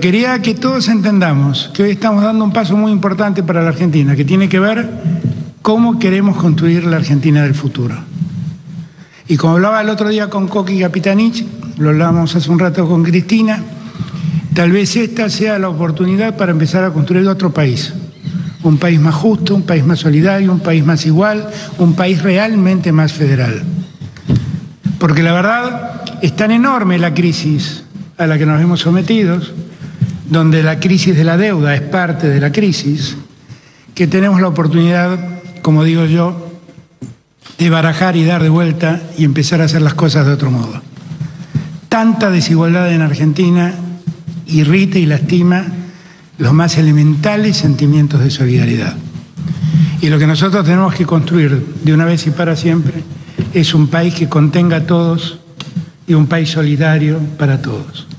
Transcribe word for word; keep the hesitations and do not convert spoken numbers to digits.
Quería que todos entendamos que hoy estamos dando un paso muy importante para la Argentina, que tiene que ver cómo queremos construir la Argentina del futuro. Y como hablaba el otro día con Coqui Capitanich, lo hablábamos hace un rato con Cristina, tal vez esta sea la oportunidad para empezar a construir otro país. Un país más justo, un país más solidario, un país más igual, un país realmente más federal. Porque la verdad es tan enorme la crisis a la que nos hemos sometido, donde la crisis de la deuda es parte de la crisis, que tenemos la oportunidad, como digo yo, de barajar y dar de vuelta y empezar a hacer las cosas de otro modo. Tanta desigualdad en Argentina irrita y lastima los más elementales sentimientos de solidaridad. Y lo que nosotros tenemos que construir de una vez y para siempre es un país que contenga a todos y un país solidario para todos.